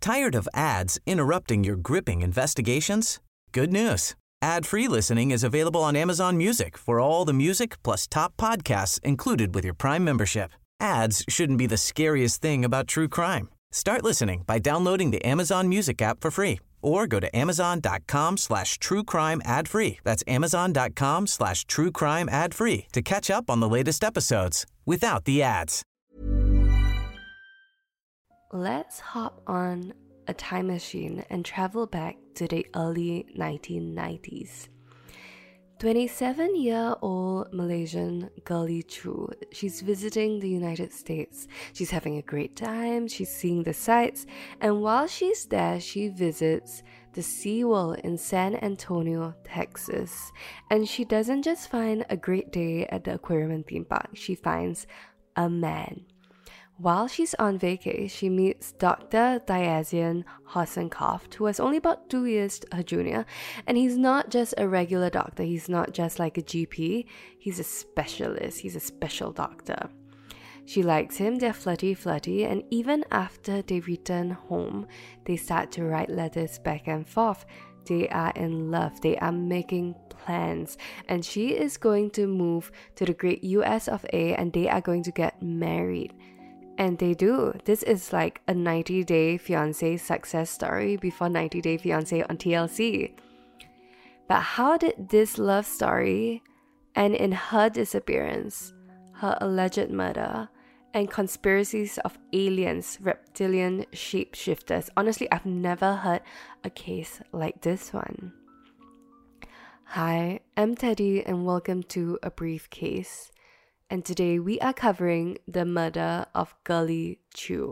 Tired of ads interrupting your gripping investigations? Good news. Ad-free listening is available on Amazon Music for all the music plus top podcasts included with your Prime membership. Ads shouldn't be the scariest thing about true crime. Start listening by downloading the Amazon Music app for free or go to amazon.com/truecrime ad-free. That's amazon.com/truecrime ad-free to catch up on the latest episodes without the ads. Let's hop on a time machine and travel back to the early 1990s. 27-year-old Malaysian Girlie Choo. She's visiting the United States. She's having a great time, she's seeing the sights, and while she's there, she visits the SeaWorld in San Antonio, Texas. And she doesn't just find a great day at the aquarium and theme park, she finds a man. While she's on vacay, she meets Dr. Diazian Hosenkopf, who was only about 2 years her junior, and he's not just a regular doctor, he's not just like a GP, he's a specialist, he's a special doctor. She likes him, they're flirty, and even after they return home, they start to write letters back and forth. They are in love, they are making plans, and she is going to move to the great US of A, and they are going to get married. And they do. This is like a 90-Day Fiancé success story before 90-Day Fiancé on TLC. But how did this love story end in her disappearance, her alleged murder, and conspiracies of aliens, reptilian shapeshifters? Honestly, I've never heard a case like this one. Hi, I'm Teddy and welcome to A Brief Case. And today we are covering the murder of Girlie Choo.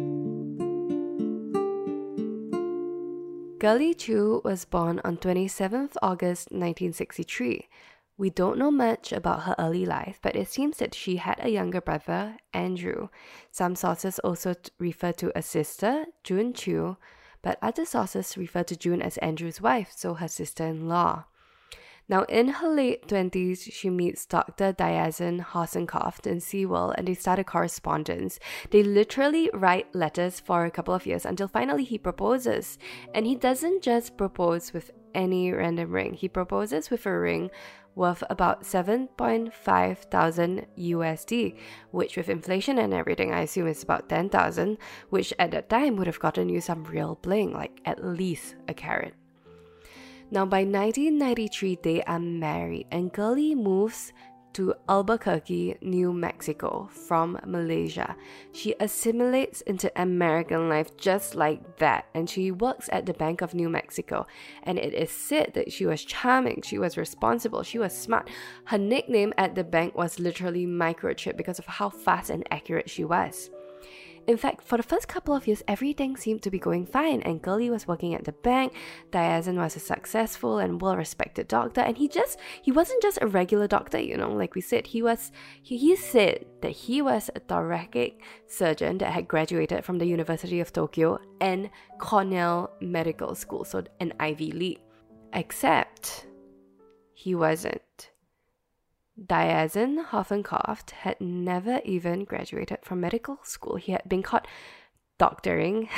Girlie Choo was born on 27th August 1963. We don't know much about her early life, but it seems that she had a younger brother, Andrew. Some sources also refer to a sister, June Choo, but other sources refer to June as Andrew's wife, so her sister-in-law. Now, in her late 20s, she meets Dr. Diazian Hosenkopf in SeaWorld and they start a correspondence. They literally write letters for a couple of years until finally he proposes. And he doesn't just propose with any random ring. He proposes with a ring worth about 7.5 thousand USD, which with inflation and everything, I assume is about 10,000, which at that time would have gotten you some real bling, like at least a carat. Now, by 1993, they are married, and Girlie moves to Albuquerque, New Mexico from Malaysia. She assimilates into American life just like that, and she works at the Bank of New Mexico. And it is said that she was charming, she was responsible, she was smart. Her nickname at the bank was literally Microchip because of how fast and accurate she was. In fact, for the first couple of years, everything seemed to be going fine, and Girlie was working at the bank. Diazian was a successful and well-respected doctor, and he wasn't just a regular doctor, like we said. He said that he was a thoracic surgeon that had graduated from the University of Tokyo and Cornell Medical School, so an Ivy League. Except he wasn't. Diazian Hosenkopf had never even graduated from medical school. He had been caught doctoring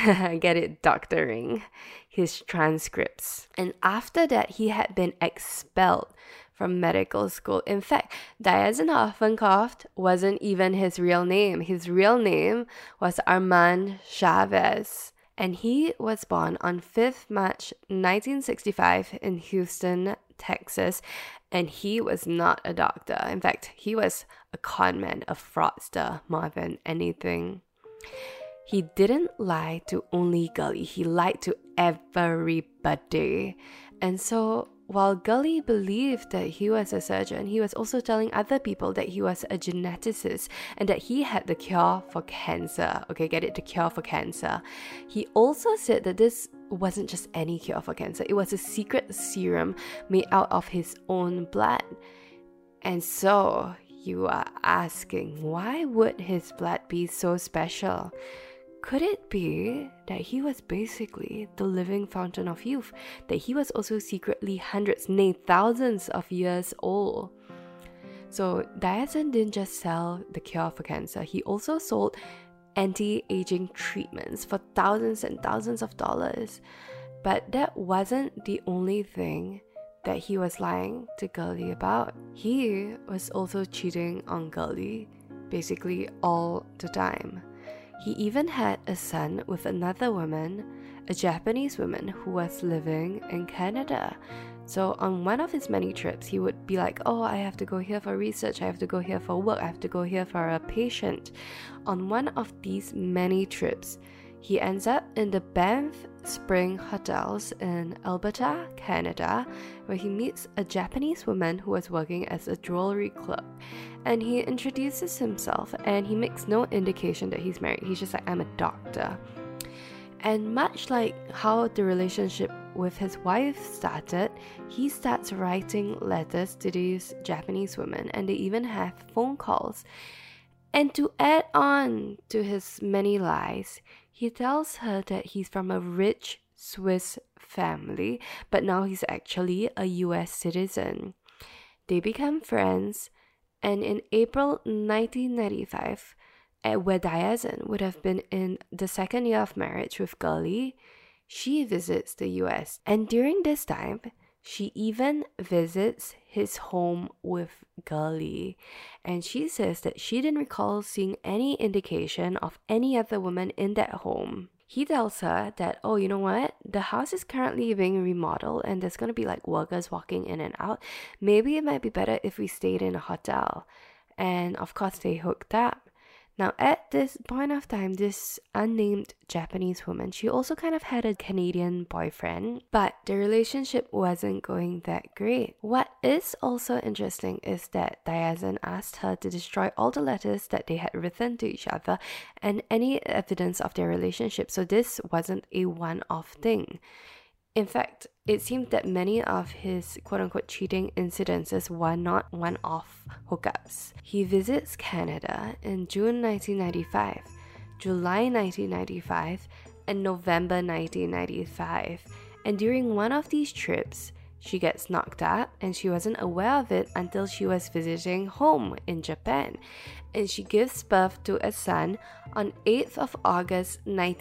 his transcripts. And after that, he had been expelled from medical school. In fact, Diazian Hosenkopf wasn't even his real name. His real name was Armand Chavez. And he was born on 5th March 1965 in Houston, Texas, and he was not a doctor. In fact, he was a conman, a fraudster, more than anything. He didn't lie to only Girlie, he lied to everybody. And so, while Girlie believed that he was a surgeon, he was also telling other people that he was a geneticist and that he had the cure for cancer. Okay, get it? The cure for cancer. He also said that this wasn't just any cure for cancer. It was a secret serum made out of his own blood. And so, you are asking, why would his blood be so special? Could it be that he was basically the living fountain of youth? That he was also secretly hundreds, nay thousands of years old? So Diazian didn't just sell the cure for cancer, he also sold anti-aging treatments for thousands and thousands of dollars. But that wasn't the only thing that he was lying to Gurley about. He was also cheating on Gurley basically all the time. He even had a son with another woman, a Japanese woman who was living in Canada. So on one of his many trips, he would be like, oh, I have to go here for research, I have to go here for work, I have to go here for a patient. On one of these many trips, he ends up in the Banff Spring Hotels in Alberta, Canada, where he meets a Japanese woman who was working as a jewelry clerk. And he introduces himself, and he makes no indication that he's married. He's just like, I'm a doctor. And much like how the relationship with his wife started, he starts writing letters to these Japanese women, and they even have phone calls. And to add on to his many lies, he tells her that he's from a rich Swiss family, but now he's actually a US citizen. They become friends, and in April 1995, where Diazin would have been in the second year of marriage with Gurley, she visits the US. And during this time, she even visits his home with Gurley. And she says that she didn't recall seeing any indication of any other woman in that home. He tells her that, oh, you know what? The house is currently being remodeled and there's going to be like workers walking in and out. Maybe it might be better if we stayed in a hotel. And of course, they hooked up. Now, at this point of time, this unnamed Japanese woman, she also kind of had a Canadian boyfriend, but the relationship wasn't going that great. What is also interesting is that Diazin asked her to destroy all the letters that they had written to each other and any evidence of their relationship, so this wasn't a one-off thing. In fact, it seemed that many of his quote-unquote cheating incidences were not one-off hookups. He visits Canada in June 1995, July 1995, and November 1995. And during one of these trips, she gets knocked up and she wasn't aware of it until she was visiting home in Japan. And she gives birth to a son on 8th of August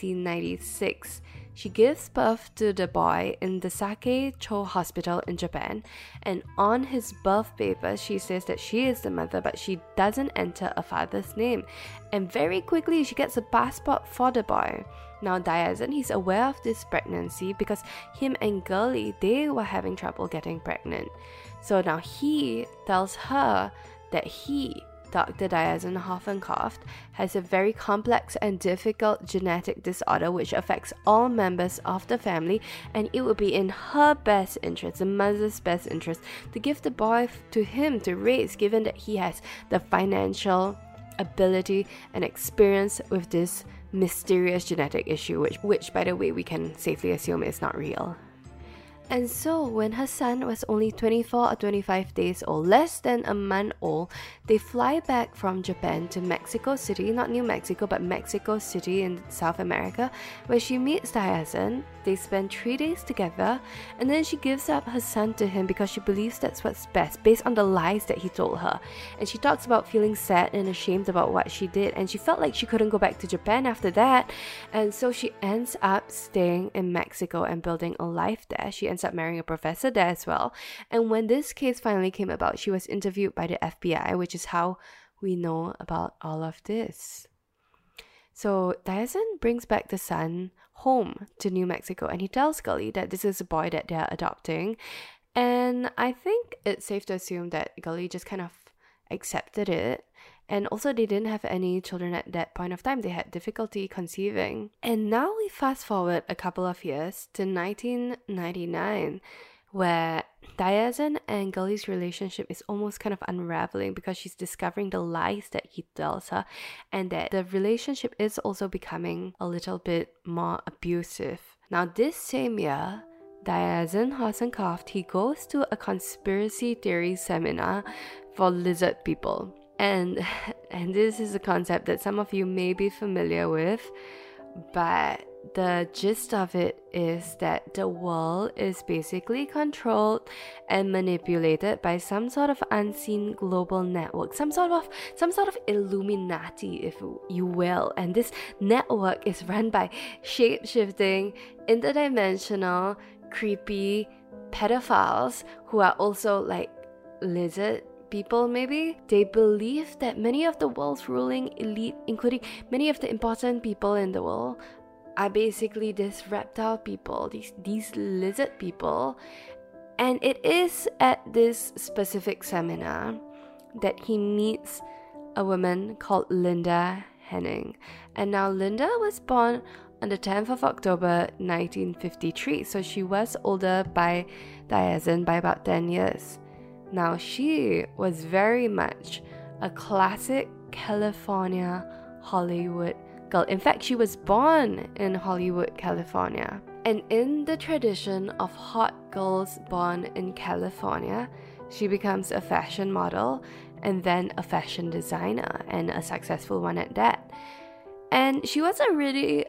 1996. She gives birth to the boy in the Sake-cho Hospital in Japan, and on his birth paper, she says that she is the mother, but she doesn't enter a father's name. And very quickly, she gets a passport for the boy. Now, Diazin, he's aware of this pregnancy because him and Gurley, they were having trouble getting pregnant. So now he tells her that he, Dr. Diazin Hoffenkopf, has a very complex and difficult genetic disorder which affects all members of the family, and it would be in her best interest, the mother's best interest, to give the boy to him to raise, given that he has the financial ability and experience with this mysterious genetic issue, which by the way, we can safely assume is not real. And so, when her son was only 24 or 25 days old, less than a month old, they fly back from Japan to Mexico City, not New Mexico, but Mexico City in South America, where she meets Diazin. They spend 3 days together, and then she gives up her son to him because she believes that's what's best, based on the lies that he told her. And she talks about feeling sad and ashamed about what she did, and she felt like she couldn't go back to Japan after that, and so she ends up staying in Mexico and building a life there. She ends up marrying a professor there as well. And when this case finally came about, she was interviewed by the FBI, which is how we know about all of this. So Diazin brings back the son home to New Mexico, and he tells Gurley that this is a boy that they're adopting. And I think it's safe to assume that Gurley just kind of accepted it. And also, they didn't have any children at that point of time. They had difficulty conceiving. And now we fast forward a couple of years to 1999, where Diazin and Gurley's relationship is almost kind of unraveling because she's discovering the lies that he tells her, and that the relationship is also becoming a little bit more abusive. Now, this same year, Diazin Hoffenkopf, he goes to a conspiracy theory seminar for lizard people. And this is a concept that some of you may be familiar with, but the gist of it is that the world is basically controlled and manipulated by some sort of unseen global network, some sort of Illuminati, if you will. And this network is run by shape-shifting, interdimensional, creepy pedophiles who are also like lizard people, maybe. They believe that many of the world's ruling elite, including many of the important people in the world, are basically these reptile people, these lizard people. And it is at this specific seminar that he meets a woman called Linda Henning. And now Linda was born on the 10th of October 1953, so she was older by Diazin by about 10 years. Now she was very much a classic California Hollywood girl. In fact, she was born in Hollywood, California. And in the tradition of hot girls born in California, she becomes a fashion model and then a fashion designer, and a successful one at that. And she was already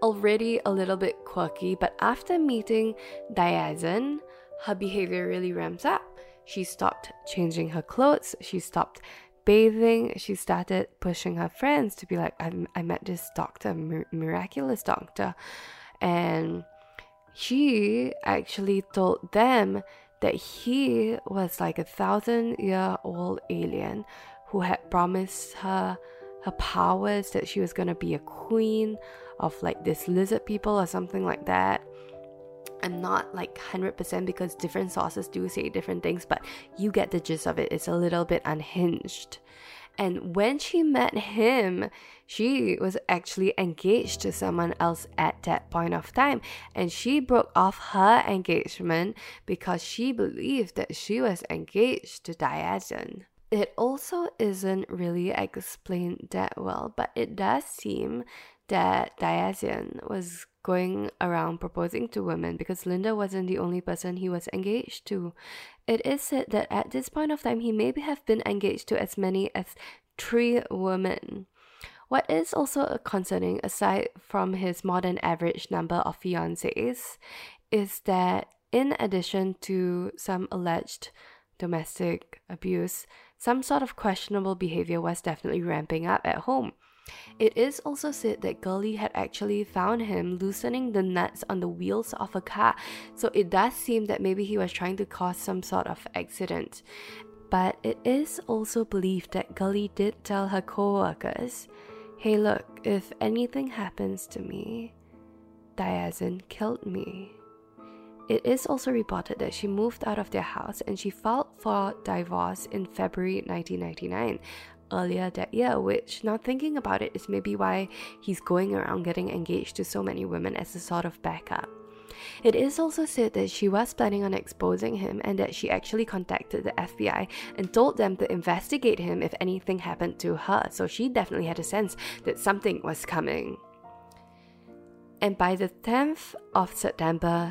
a little bit quirky, but after meeting Diazin, her behavior really ramps up. She stopped changing her clothes, she stopped bathing, she started pushing her friends to be like, I met this doctor, miraculous doctor. And she actually told them that he was like 1,000-year-old alien who had promised her powers, that she was going to be a queen of like this lizard people or something like that. I'm not like 100% because different sources do say different things, but you get the gist of it. It's a little bit unhinged. And when she met him, she was actually engaged to someone else at that point of time. And she broke off her engagement because she believed that she was engaged to Diazin. It also isn't really explained that well, but it does seem that Diazin was going around proposing to women because Linda wasn't the only person he was engaged to. It is said that at this point of time, he maybe have been engaged to as many as 3 women. What is also concerning, aside from his more than average number of fiancés, is that in addition to some alleged domestic abuse, some sort of questionable behavior was definitely ramping up at home. It is also said that Gurley had actually found him loosening the nuts on the wheels of a car, so it does seem that maybe he was trying to cause some sort of accident. But it is also believed that Gurley did tell her co-workers, hey look, if anything happens to me, Diazin killed me. It is also reported that she moved out of their house and she filed for divorce in February 1999. Earlier that year, which, now thinking about it, is maybe why he's going around getting engaged to so many women as a sort of backup. It is also said that she was planning on exposing him and that she actually contacted the FBI and told them to investigate him if anything happened to her, so she definitely had a sense that something was coming. And by the 10th of September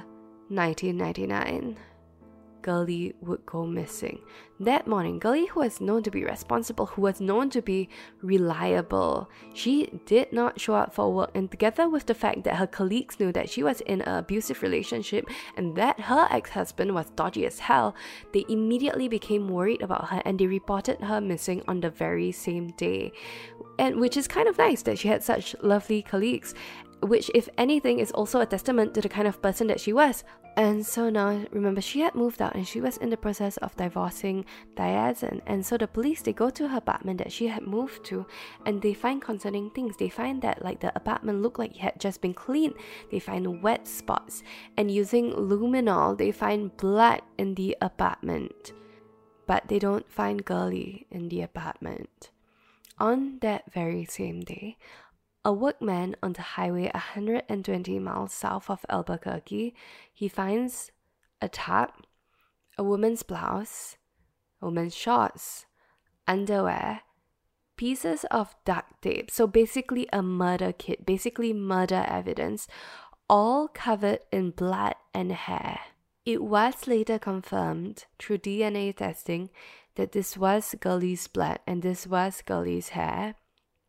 1999, Gurley would go missing. That morning, Gurley, who was known to be responsible, who was known to be reliable, she did not show up for work, and together with the fact that her colleagues knew that she was in an abusive relationship and that her ex-husband was dodgy as hell, they immediately became worried about her and they reported her missing on the very same day. And which is kind of nice that she had such lovely colleagues, which, if anything, is also a testament to the kind of person that she was. And so now, remember, she had moved out and she was in the process of divorcing Diazin. And so the police, they go to her apartment that she had moved to and they find concerning things. They find that like the apartment looked like it had just been cleaned. They find wet spots. And using luminol, they find blood in the apartment. But they don't find Gurley in the apartment. On that very same day, a workman on the highway 120 miles south of Albuquerque, he finds a top, a woman's blouse, a woman's shorts, underwear, pieces of duct tape, so basically a murder kit, basically murder evidence, all covered in blood and hair. It was later confirmed through DNA testing that this was Gurley's blood and this was Gurley's hair.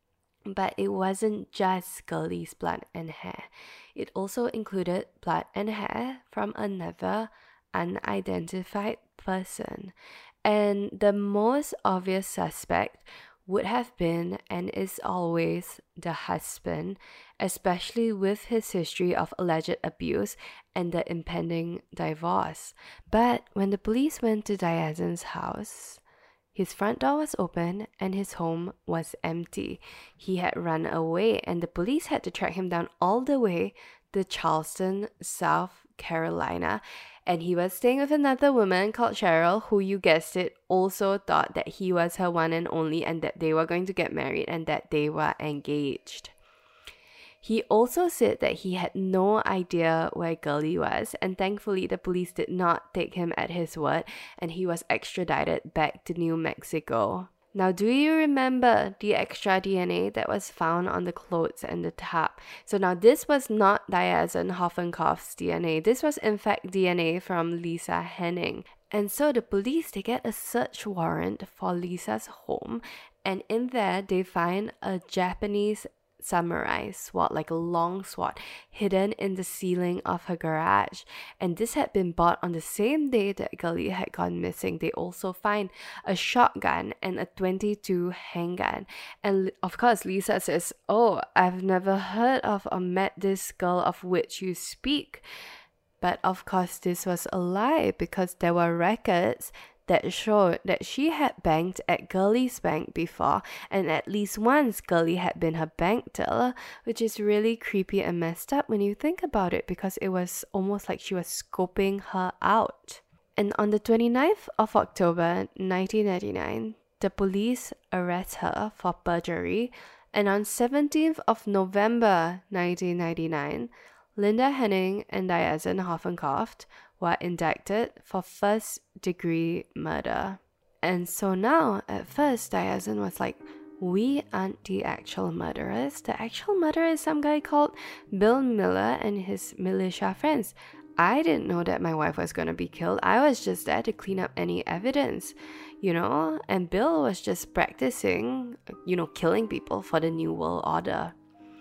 But it wasn't just Gurley's blood and hair. It also included blood and hair from another unidentified person. And the most obvious suspect would have been and is always the husband, especially with his history of alleged abuse and the impending divorce. But when the police went to Diazen's house, his front door was open and his home was empty. He had run away and the police had to track him down all the way to Charleston, South Carolina. And he was staying with another woman called Cheryl, who, you guessed it, also thought that he was her one and only and that they were going to get married and that they were engaged. He also said that he had no idea where Gurley was, and thankfully the police did not take him at his word and he was extradited back to New Mexico. Now, do you remember the extra DNA that was found on the clothes and the tub? So now this was not Diazen Hoffenkoff's DNA. This was in fact DNA from Lisa Henning. And so the police, they get a search warrant for Lisa's home, and in there they find a Japanese samurai sword, like a long sword, hidden in the ceiling of her garage. And this had been bought on the same day that Gurley had gone missing. They also find a shotgun and a .22 handgun. And of course, Lisa says, "Oh, I've never heard of or met this girl of which you speak." But of course, this was a lie because there were records that showed that she had banked at Gurley's bank before, and at least once Gurley had been her bank teller, which is really creepy and messed up when you think about it, because it was almost like she was scoping her out. And on the 29th of October 1999, the police arrest her for perjury, and on 17th of November 1999, Linda Henning and Diazen Hoffenkoff were indicted for first-degree murder. And so now, at first, Diazen was like, we aren't the actual murderers. The actual murderer is some guy called Bill Miller and his militia friends. I didn't know that my wife was going to be killed. I was just there to clean up any evidence, and Bill was just practicing, killing people for the New World Order,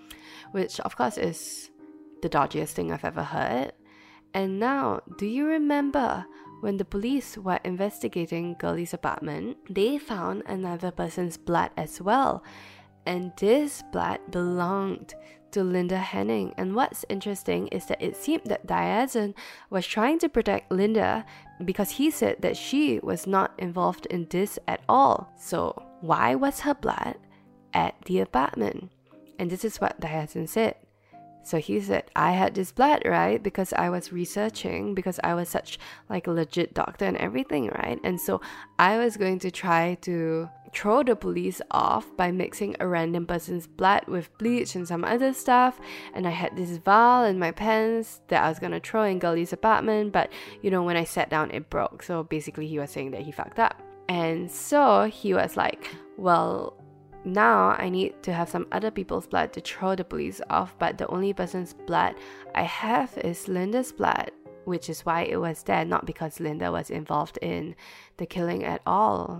which of course is the dodgiest thing I've ever heard. And now, do you remember when the police were investigating Gurley's apartment, they found another person's blood as well. And this blood belonged to Linda Henning. And what's interesting is that it seemed that Diazen was trying to protect Linda because he said that she was not involved in this at all. So why was her blood at the apartment? And this is what Diazen said. So he said, I had this blood, right? Because I was researching, because I was such like a legit doctor and everything, right? And so I was going to try to throw the police off by mixing a random person's blood with bleach and some other stuff. And I had this vial in my pants that I was going to throw in Gurley's apartment. But, when I sat down, it broke. So basically he was saying that he fucked up. And so he was like, well, now I need to have some other people's blood to throw the police off, but the only person's blood I have is Linda's blood, which is why it was there, not because Linda was involved in the killing at all.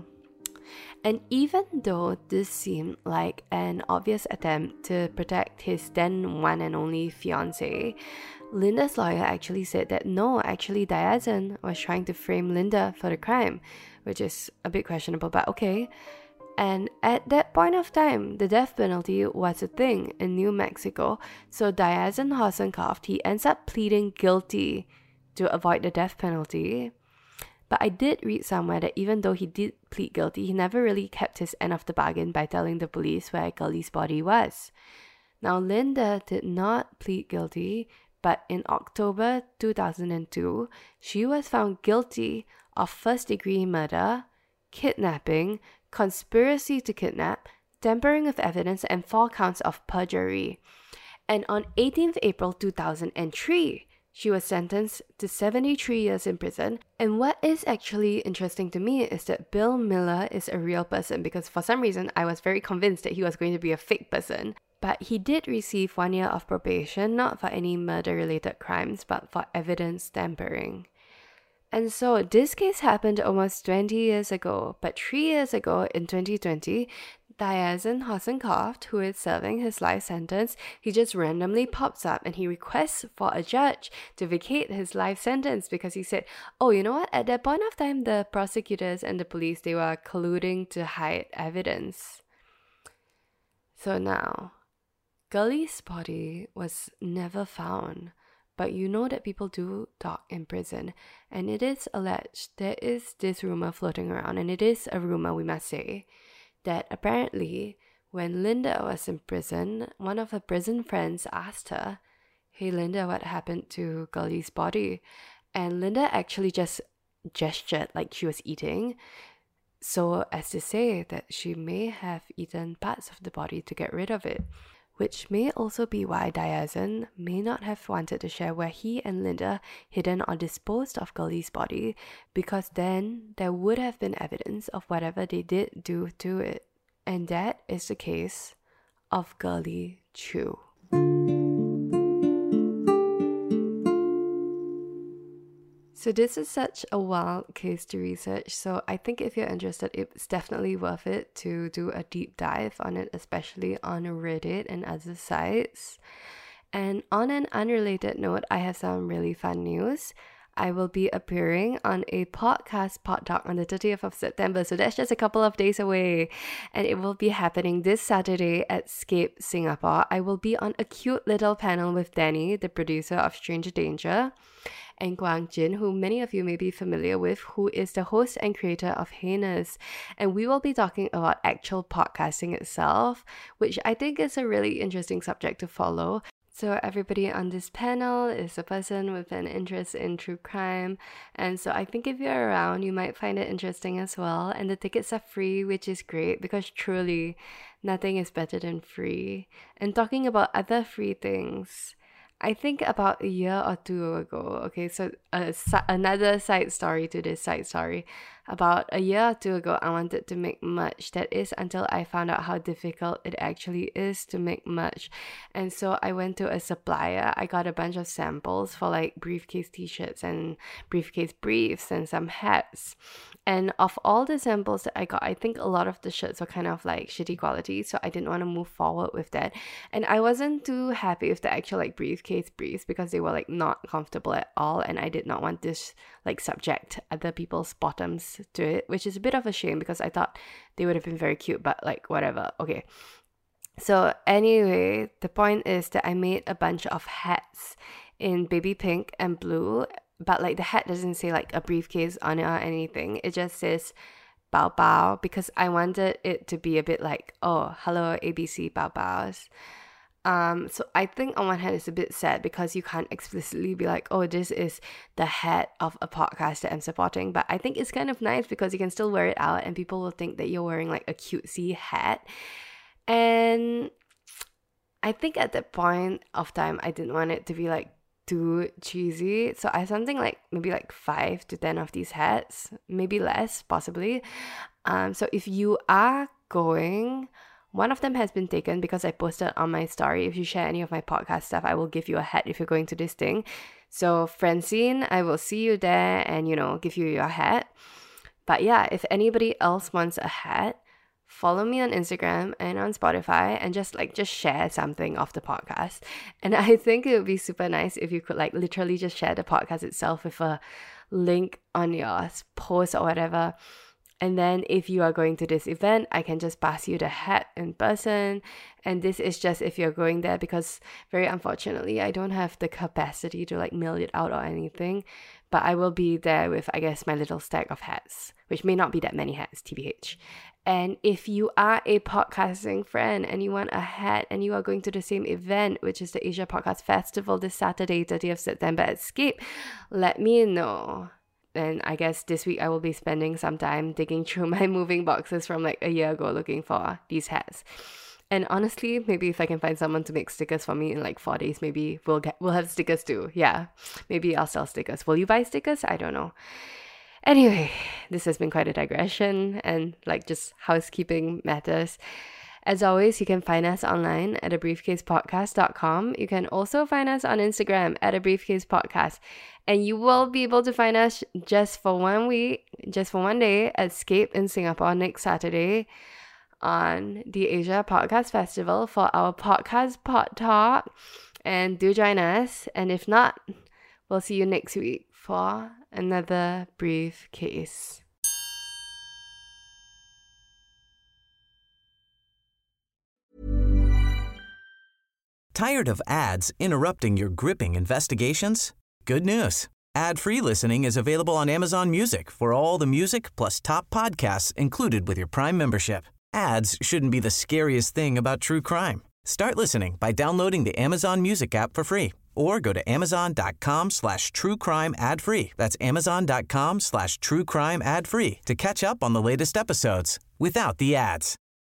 And even though this seemed like an obvious attempt to protect his then one and only fiancé, Linda's lawyer actually said that no, actually Diazen was trying to frame Linda for the crime, which is a bit questionable, but okay. And at that point of time, the death penalty was a thing in New Mexico. So Diazen Hoffenkoff, he ends up pleading guilty to avoid the death penalty. But I did read somewhere that even though he did plead guilty, he never really kept his end of the bargain by telling the police where Gurley's body was. Now, Linda did not plead guilty, but in October 2002, she was found guilty of first-degree murder, kidnapping, conspiracy to kidnap, tampering with evidence, and 4 counts of perjury. And on 18th April 2003, she was sentenced to 73 years in prison. And what is actually interesting to me is that Bill Miller is a real person, because for some reason I was very convinced that he was going to be a fake person. But he did receive 1 year of probation, not for any murder-related crimes, but for evidence tampering. And so this case happened almost 20 years ago, but 3 years ago in 2020, Diazin Hosenkopf, who is serving his life sentence, he just randomly pops up and he requests for a judge to vacate his life sentence because he said, oh, you know what? At that point of time, the prosecutors and the police, they were colluding to hide evidence. So now, Gully's body was never found. But you know that people do talk in prison, and it is alleged, there is this rumor floating around, and it is a rumor, we must say, that apparently when Linda was in prison, one of her prison friends asked her, hey Linda, what happened to Gully's body? And Linda actually just gestured like she was eating, so as to say that she may have eaten parts of the body to get rid of it. Which may also be why Diazin may not have wanted to share where he and Linda hidden or disposed of Gully's body, because then there would have been evidence of whatever they did do to it. And that is the case of Gully Chu. So this is such a wild case to research, so I think if you're interested, it's definitely worth it to do a deep dive on it, especially on Reddit and other sites. And on an unrelated note, I have some really fun news. I will be appearing on a podcast pod talk on the 30th of September, so that's just a couple of days away, and it will be happening this Saturday at Scape Singapore. I will be on a cute little panel with Danny, the producer of Stranger Danger, and Guang Jin, who many of you may be familiar with, who is the host and creator of Heinous. And we will be talking about actual podcasting itself, which I think is a really interesting subject to follow. So everybody on this panel is a person with an interest in true crime, and so I think if you're around, you might find it interesting as well. And the tickets are free, which is great because truly nothing is better than free. And talking about other free things, I think about a year or two ago, okay, so another side story to this side story. About a year or two ago, I wanted to make merch. That is until I found out how difficult it actually is to make merch. And so I went to a supplier. I got a bunch of samples for like briefcase t-shirts and briefcase briefs and some hats. And of all the samples that I got, I think a lot of the shirts were kind of like shitty quality, so I didn't want to move forward with that. And I wasn't too happy with the actual like briefcase briefs because they were like not comfortable at all, and I did not want this like subject other people's bottoms to it, which is a bit of a shame because I thought they would have been very cute, but like whatever. Okay. So anyway, the point is that I made a bunch of hats in baby pink and blue, but like the hat doesn't say like a briefcase on it or anything. It just says Bao Bao because I wanted it to be a bit like, oh, hello ABC Bao Baos. So I think on one hand it's a bit sad because you can't explicitly be like, oh, this is the hat of a podcast that I'm supporting. But I think it's kind of nice because you can still wear it out and people will think that you're wearing like a cutesy hat. And I think at that point of time, I didn't want it to be like too cheesy. So I have something like maybe like 5 to 10 of these hats, maybe less, possibly. So if you are going, one of them has been taken because I posted on my story. If you share any of my podcast stuff, I will give you a hat if you're going to this thing. So Francine, I will see you there and, you know, give you your hat. But yeah, if anybody else wants a hat, follow me on Instagram and on Spotify and just share something of the podcast. And I think it would be super nice if you could like literally just share the podcast itself with a link on your post or whatever. And then if you are going to this event, I can just pass you the hat in person. And this is just if you're going there because very unfortunately, I don't have the capacity to like mail it out or anything. But I will be there with, I guess, my little stack of hats, which may not be that many hats, TBH. And if you are a podcasting friend and you want a hat and you are going to the same event, which is the Asia Podcast Festival this Saturday, 30th September at Scape, let me know. And I guess this week I will be spending some time digging through my moving boxes from like a year ago looking for these hats. And honestly, maybe if I can find someone to make stickers for me in like 4 days, maybe we'll have stickers too. Yeah, maybe I'll sell stickers. Will you buy stickers? I don't know. Anyway, this has been quite a digression and like just housekeeping matters. As always, you can find us online at abriefcasepodcast.com. You can also find us on Instagram at abriefcasepodcast. And you will be able to find us just for 1 week, just for 1 day at Scape in Singapore next Saturday. on the Asia Podcast Festival for our podcast Pod Talk. And do join us. And if not, we'll see you next week for another briefcase. Tired of ads interrupting your gripping investigations? Good news. Ad-free listening is available on Amazon Music for all the music plus top podcasts included with your Prime membership. Ads shouldn't be the scariest thing about true crime. Start listening by downloading the Amazon Music app for free or go to amazon.com/truecrime ad-free. That's amazon.com/truecrime ad-free to catch up on the latest episodes without the ads.